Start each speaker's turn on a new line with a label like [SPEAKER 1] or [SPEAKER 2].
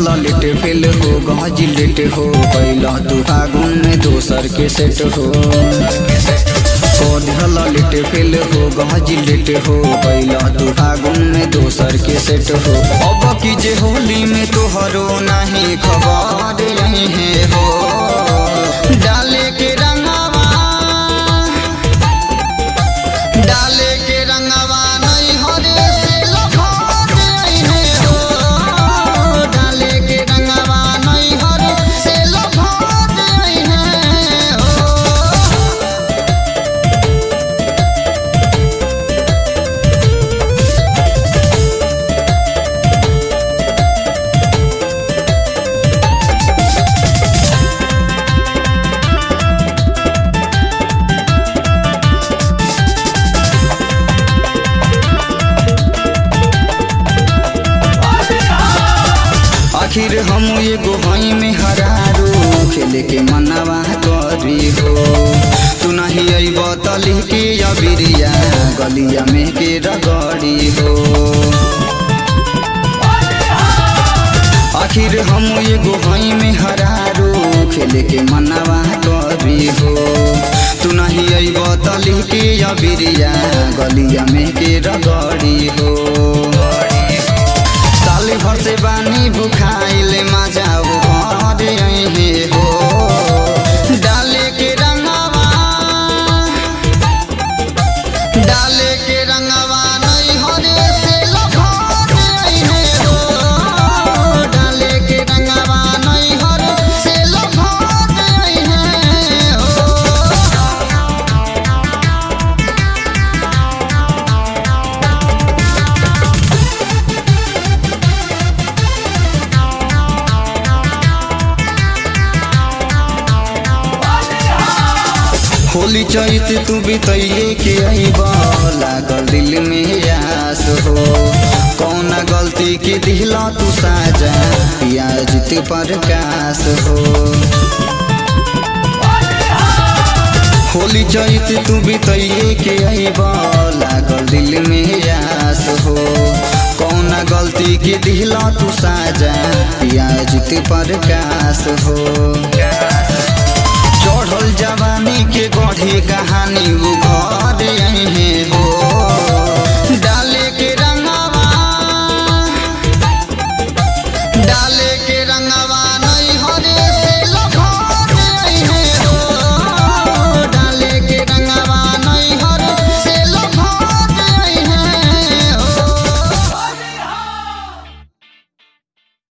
[SPEAKER 1] Late fail हो गज late हो कैला तू फागुन में दोसर के सेट हो लेट फेल हो गज लेट हो कैला तू फागुन में दोसर के सेट हो। अब की जे होली में तोहरो नहीं खबर नहीं है हो डाले के रंगवा नहीं हरे से लखोट है हो डाले के रंगवा नहीं हरे से लखोट है हो। आखिर हम एगो हई में हरारू खेले के मनवा करी हो तू नहीं अइब तली के अबिरिया गलिया में के रगड़ी हो। आखिर हम एगो हई में हरारू खेले के मनवा करी हो तू नहीं अइब तली के अबिरिया गलिया में के रगड़ी हो। साल भर से बानी भुखाइले मजा घर है हो डाले के रंगवा नहीं हरे से लखोट है हो डाले के रंगवा नहीं हरे से लखोट है हो। होली चैत तू बितैले के अइब लागल दिल में आस हो कौना गलती के दिला तू साजा पियाजित प्रकाश हो। होली चैत तू बितैले के अइब लागल दिल में आस हो कौना गलती के दिला तू साजा पियाजित प्रकाश हो। चढ़ल जवानी के गढ़ी कहानी वो घर